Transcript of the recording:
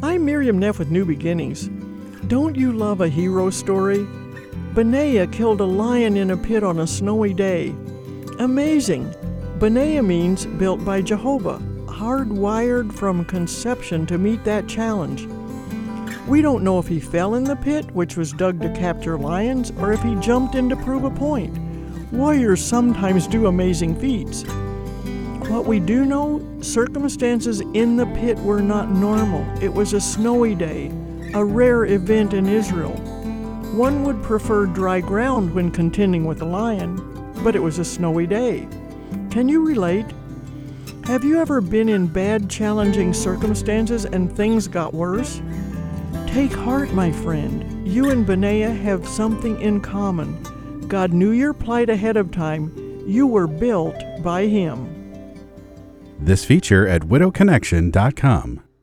I'm Miriam Neff with New Beginnings. Don't you love a hero story? Benaiah killed a lion in a pit on a snowy day. Amazing! Benaiah means built by Jehovah, hardwired from conception to meet that challenge. We don't know if he fell in the pit, which was dug to capture lions, or if he jumped in to prove a point. Warriors sometimes do amazing feats. What we do know, circumstances in the pit were not normal. It was a snowy day, a rare event in Israel. One would prefer dry ground when contending with a lion, but it was a snowy day. Can you relate? Have you ever been in bad, challenging circumstances and things got worse? Take heart, my friend. You and Benaiah have something in common. God knew your plight ahead of time. You were built by Him. This feature at widowconnection.com.